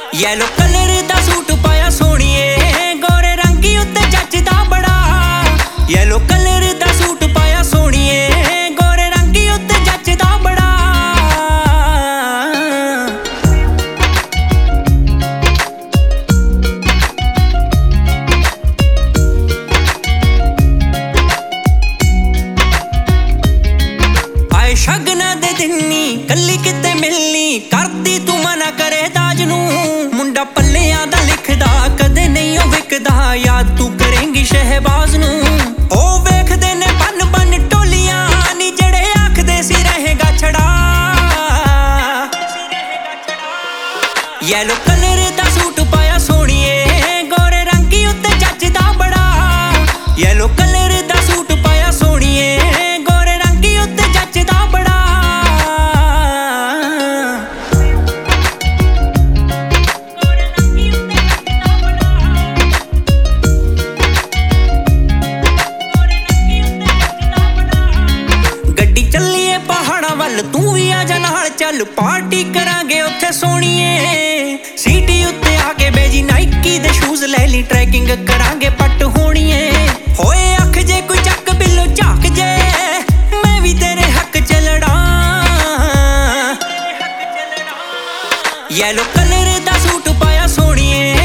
yellow colour ਦਾ suit ਪਾਇਆ ਸੋਹਣੀਏ ਗੋਰੇ ਰੰਗੀ ਉੱਤੇ ਜੱਚਦਾ ਬੜਾ ਯੈਲੋ ਕਲਰ ਦਾ ਸੂਟ ਪਾਇਆ ਸੋਹਣੀਏ ਗੋਰੇ ਰੰਗੀ ਉੱਤੇ ਜੱਚਦਾ ਬੜਾ ਆਏ ਸ਼ਗਨਾਂ ਦੇ ਦਿਨੀ ਕੱਲੀ ਕਿਤੇ ਮਿਲਣੀ ਕਰਦੀ ਤੂੰ ਮਨਾ ਕਰੇ ਦਾਜ ਨੂੰ ਮੁੰਡਾ ਪੱਲਿਆਂ ਦਾ ਲਿਖਦਾ ਕਦੇ ਨਹੀਂ ਉਹ ਵਿਕਦਾ ਯਾਦ ਤੂੰ ਕਰੇਂਗੀ ਸ਼ਹਿਬਾਜ਼ ਨੂੰ ਉਹ ਵੇਖਦੇ ਨੇ ਬੰਨ ਬੰਨ ਟੋਲੀਆਂ ਨੀ ਜਿਹੜੇ ਆਖਦੇ ਸੀ ਰਹੇਗਾ ਛੜਾ ਯੈਲੋ ਕਲਰ ਦਾ ਸੂਟ ਪਾਇਆ ਸੋਹਣੀਏ ਗੋਰੇ ਰੰਗੀ ਉੱਤੇ ਜੱਚਦਾ ਬੜਾ ਯੈਲੋ ਕਲਰ ਦਾ ਸੂਟ ਪਾਇਆ ਸੋਹਣੀਏ ਗੋਰੇ ਰੰਗੀ ਉੱਤੇ ਜੱਚਦਾ ਬੜਾ ਚੱਲੀਏ ਪਹਾੜਾਂ ਵੱਲ ਤੂੰ ਵੀ ਆ ਜਾ ਨਾਲ ਚੱਲ ਪਾਰਟੀ ਕਰਾਂਗੇ ਉੱਥੇ ਸੋਹਣੀਏ ਸਿਟੀ ਉੱਤੇ ਆ ਕੇ ਬੇਜੀ ਨਾਈਕੀ ਦੇ ਸ਼ੂਜ਼ ਲੈ ਲਈ ਟਰੈਕਿੰਗ ਕਰਾਂਗੇ ਪੱਟ ਹੋਣੀਏ ਹੋਏ ਅੱਖ ਜੇ ਕੋਈ ਚੱਕ ਬਿੱਲੋ ਝਾਕ ਜੇ ਮੈਂ ਵੀ ਤੇਰੇ ਹੱਕ ਚ ਲੜਾਂ ਯੈਲੋ ਕਲਰ ਦਾ ਸੂਟ ਪਾਇਆ ਸੋਹਣੀਏ